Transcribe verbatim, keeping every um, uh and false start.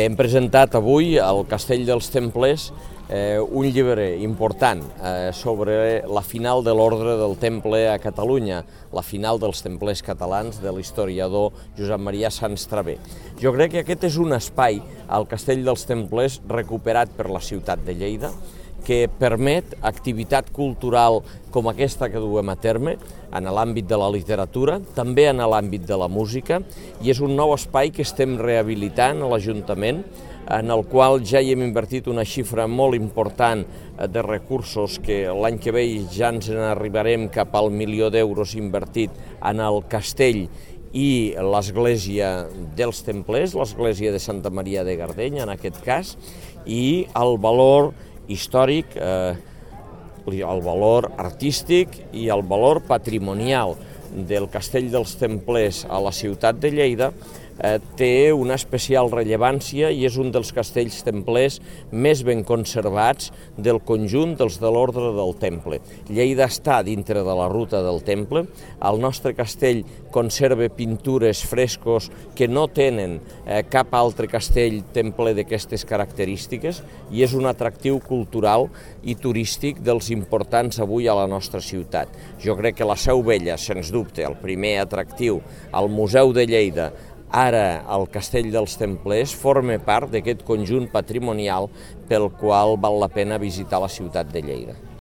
Hem presentat avui al Castell dels Templers eh, un llibre important eh, sobre la final de l'Ordre del Temple a Catalunya, la final dels templers catalans de l'historiador Josep Maria Sans Traver. Jo crec que aquest és un espai al Castell dels Templers recuperat per la ciutat de Lleida, que permet activitat cultural com aquesta que duem a terme en l'àmbit de la literatura, també en l'àmbit de la música, i és un nou espai que estem rehabilitant a l'Ajuntament, en el qual ja hi hem invertit una xifra molt important de recursos, que l'any que ve ja ens n'arribarem cap al milió d'euros invertit en el castell i l'església dels Templers, l'església de Santa Maria de Gardeny en aquest cas, i el valor històric, eh, el valor artístic i el valor patrimonial del Castell dels Templers a la ciutat de Lleida eh, té una especial rellevància i és un dels castells templers més ben conservats del conjunt dels de l'Ordre del Temple. Lleida està dintre de la ruta del Temple, el nostre castell conserva pintures, frescos que no tenen eh, cap altre castell temple d'aquestes característiques i és un atractiu cultural i turístic dels importants avui a la nostra ciutat. Jo crec que la Seu Vella, sens dubte, el primer atractiu, el Museu de Lleida, ara el Castell dels Templers, forma part d'aquest conjunt patrimonial pel qual val la pena visitar la ciutat de Lleida.